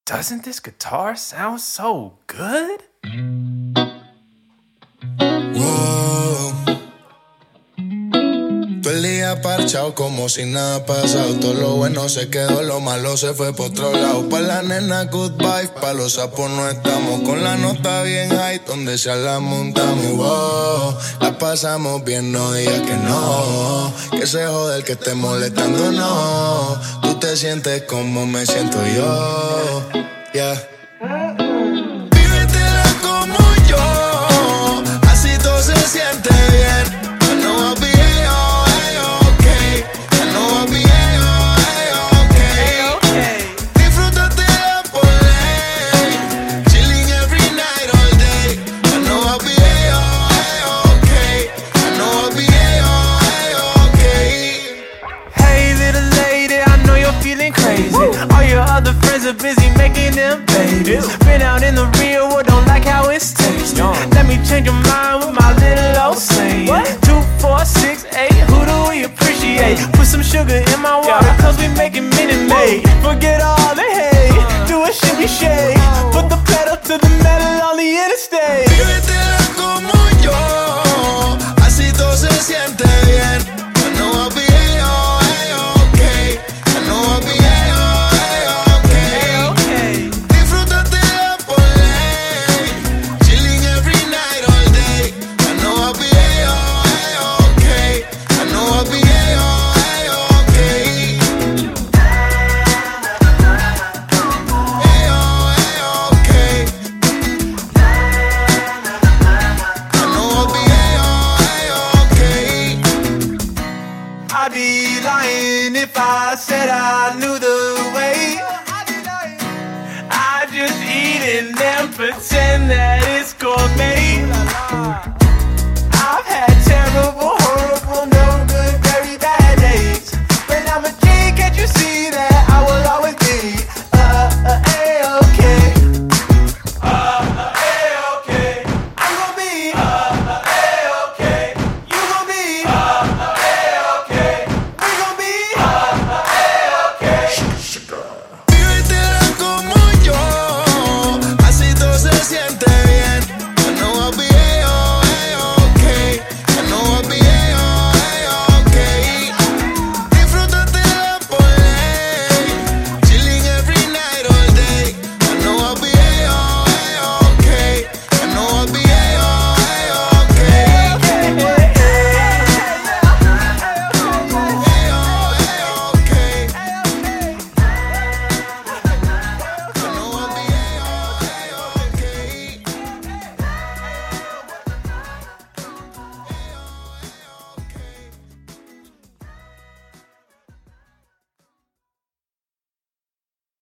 Doesn't this guitar sound so good? Wow. Todo el día parchado como si nada ha pasado. Todo lo bueno se quedó, lo malo se fue por otro lado. Pa' la nena good vibes, pa' los sapos no estamos. Con la nota bien high, donde sea la montamos. Wow. La pasamos bien, no digas que no. Que se jode el que esté molestando, no. Tú te sientes como me siento yo. Yeah. Vívetela como yo, así todo se siente bien. I know I'll be A-okay. I know I'll be A-okay. Disfrútatela por ley, chilling every night, all day. I know I'll be A-okay. I know I'll be A-okay. Hey little lady, I know you're feeling crazy. All your other friends are busy making them babies. Been out in the real world, don't like how it's tasting. Let me change your mind with my little old saying. 2, 4, 6, 8, who do we appreciate? Put some sugar in my water, cause we making Minute Maid. Forget all the hate, do a shimmy shake. Put the pedal to the metal on the interstate. Vívetela como yo, así todo se siente bien. I know I'll be A-okay. I know I'll be A-okay. Disfrútatela por ley, chilling every night, all day. I know I'll be A-okay. I know I'll be A-okay. A-okay. I know I'll be A-okay. I'd be lying if I said I knew the way. I just eat it and pretend that